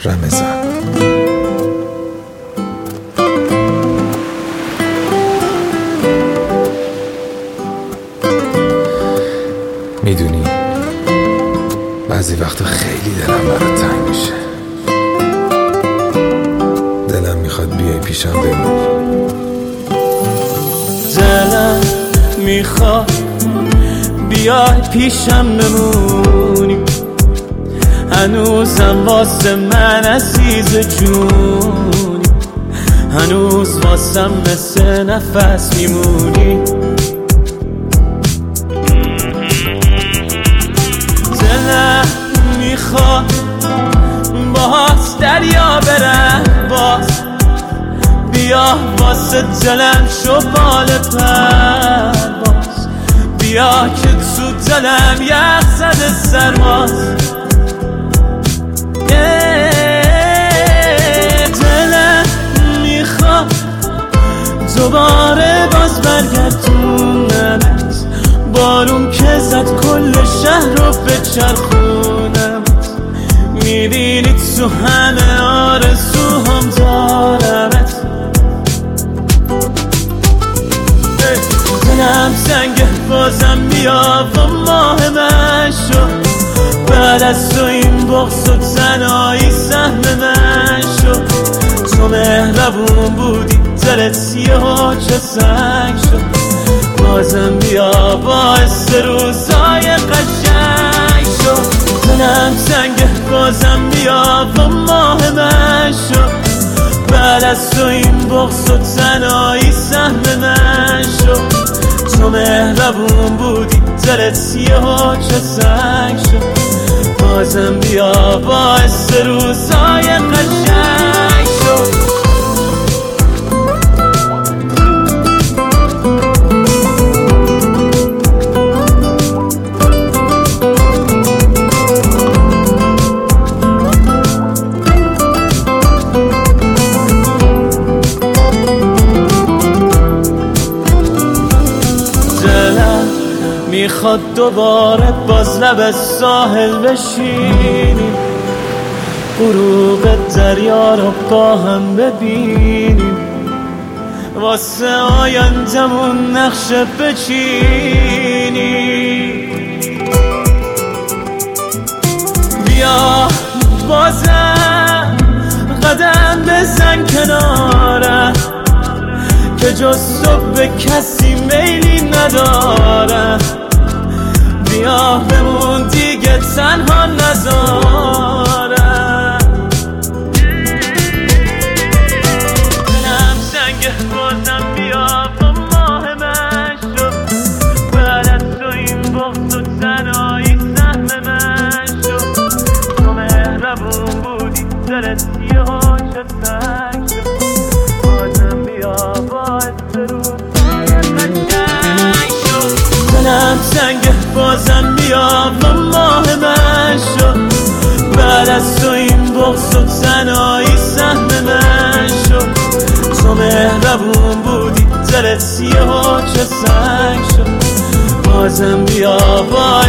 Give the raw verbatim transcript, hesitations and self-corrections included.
رمضان. میدونی بعضی وقتا خیلی دلم برات تنگ میشه، دلم میخواد بیای پیشم بمونی، دلم میخواد بیای پیشم بمونی، هنوزم واسه من عزیز جونی، هنوز واسم مثل نفس میمونی. دلم میخواد باز دریا برم، باز بیا واسه دلم شو بال پرواز، بیا که تو دلم یخ زده سرماست. دلم میخواد دوباره باز برگردونمت، بارون که زد کل شهر رو بچرخونمت، میبینی تو همه آرزوهام دارمت. دلم سنگه بازم بیا و ماه من شو، بعد از تو این بغض و تنهایی سهم من شو. تو مهربون بودی دلت یهو چه سنگ شد، بازم بیا باعث روزای قشنگ شو. دلم سنگه بازم بیا و ماه من شو، بعد از تو این بغض و تنهایی سهم من شو. تو مهربون بودی دلت یهو چه سنگ شد، بازم بیا باعث روزای قشنگ شد. میخواد دوباره باز لب ساحل بشینیم، غروب دریا رو با هم ببینیم، واسه آیندمون نقشه بچینیم. بیا بازم قدم بزن کنارم، که جز تو به کسی میلی ندارم. بیا بمون دیگه تنها نذارم. دلم سنگه بازم بیا با ماه من شو، بعد از تو این بغض و تنهایی سهم من شو. تو مهربون بودی دلت یهو چه سنگ شد، بازم بیا باعث روزای قشنگ شد. دلم سنگه بازم بیا و ماه من شو، بعد از تو این بغض و تنهایی سهم من شو. تو مهربون بودی دلت یهو چه سنگ شد، بازم بیا با